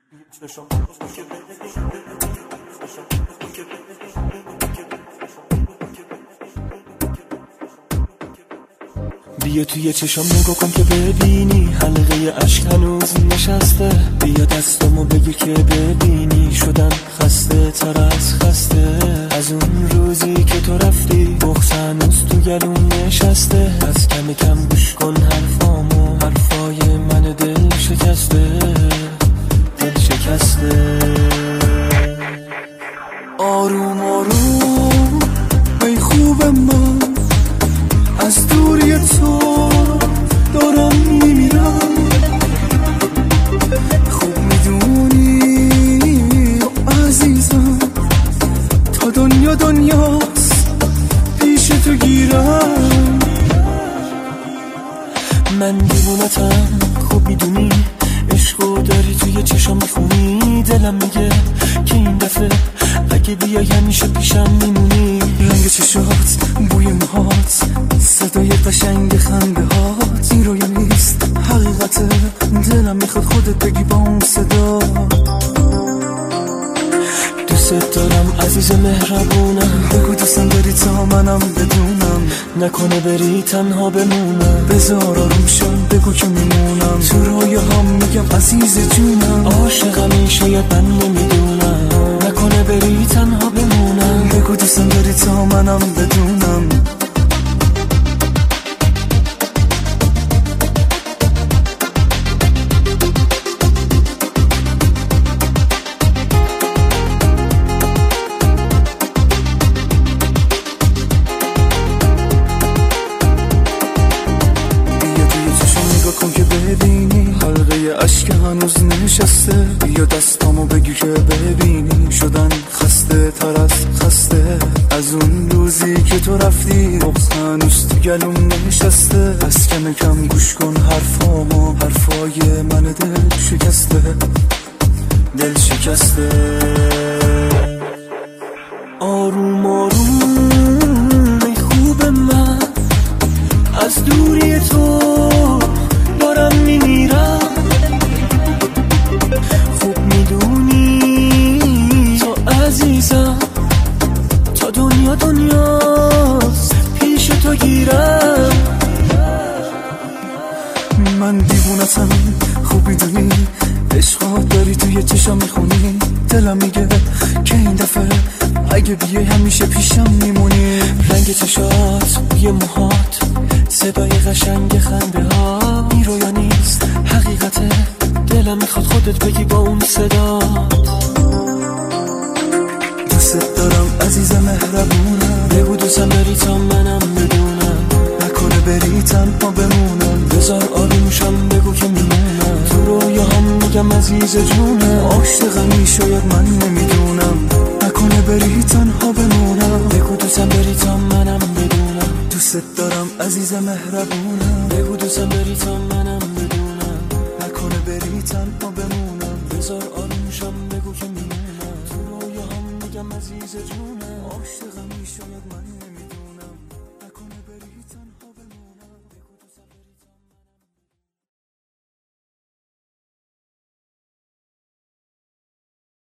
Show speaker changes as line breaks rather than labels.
بیا توی چشام نگاه کن که ببینی حلقه عشق هنوز نشسته. بیا دستامو بگیر که ببینی شدم خسته تر از خسته. از اون روزی که تو رفتی بغض هنوز تو گلوم نشسته. از کم کم گوش کن حرفامو، حرفای من دل شکسته، دل شکسته. آروم آروم ای خوب من، از دوری تو دارم میمیرم. خوب میدونی عزیزم تا دنیا دنیاست پیش تو گیرم. من دیوونتم خوب میدونی، عشقو داری توی چشام میخونی. دلم میگه که این دفعه اگه بیای همیشه پیشم میمونی. رنگ چشات، بوی موهات، صدای قشنگ خنده هات، این رویا نیست حقیقته. دلم میخواد خودت بگی با اون صدا. دوست دارم عزیز مهربونم، بگو دوستم داری تا منم بدونم. نکنه بری تنها بمونم، بذار آروم شم بگو که میمونم. تو رویاهام میگم عزیز جونم، عاشقمی شاید من نمیدونم. نکنه بری تنها بمونم، بگو دوستم داری تا منم بدونم. کن که ببینی حلقه عشق هنوز نشسته. بیا دستامو بگی که ببینی شدن خسته تر از خسته. از اون روزی که تو رفتی بغض هنوز تو گلوم نشسته. از کم کم گوش کن حرفامو، حرفای من دل شکسته، دل شکسته. آروم آروم ای خوب من، از دوری تو دارم میمیرم. خوب میدونی تو عزیزم تا دنیا دنیاست پیش تو گیرم. من دیوونتم خوب میدونی، عشقات داری توی چشام میخونی. دلم میگه که این دفعه اگه بیای همیشه پیشم میمونی. رنگ چشات، بوی موهات، صدای قشنگ خنده ها، این رویا نیست حقیقته. دلم میخواد خودت بگی با اون صدا. دوست دارم عزیز مهربونم، بگو دوستم داری تا منم بدونم. نکنه بری تنها بمونم، بذار آرومشم بگو که میمونم. تو رویاهام میگم عزیز جونم، عاشقمی شاید من نمیدونم. نکنه بری تنها بمونم، بگو دوستم داری تا منم بدونم. دوست دارم عزیز مهربونم، بگو دوستم داری تا منم بدونم. نکنه بری تنها بمونم، بذار آرومشم بگو که میمونم. تو رویاهام میگم عزیز جونم، عاشقمی شاید من نمیدونم.